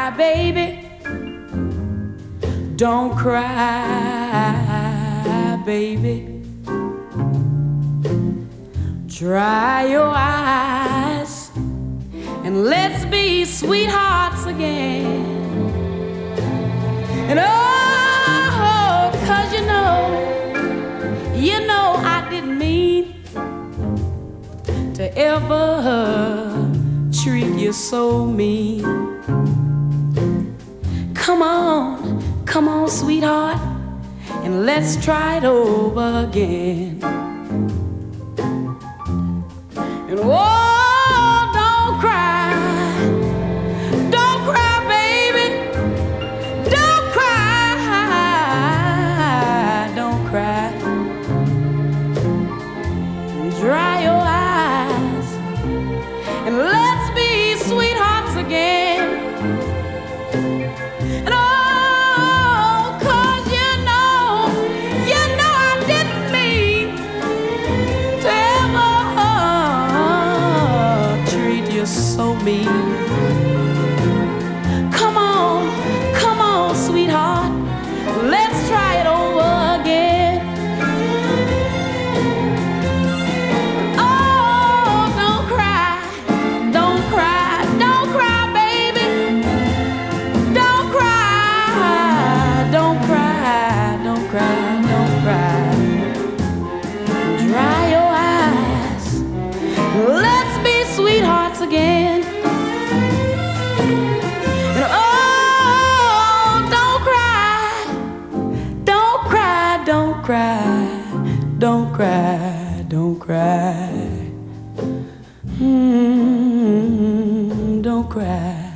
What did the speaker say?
cry, baby. Don't cry, baby. Dry your eyes and let's be sweethearts again. And oh, 'cause you know I didn't mean to ever treat you so mean. Come on, sweetheart, and let's try it over again. And oh, don't cry, baby, don't cry. Dry your eyes and let's be sweethearts again. And oh, 'cause you know I didn't mean to ever treat you so mean. Come on, sweetheart, let's try it over again. Oh, don't cry, baby. Don't cry. Dry your eyes. Let's be sweethearts again. And oh, don't cry. Don't cry. Don't cry.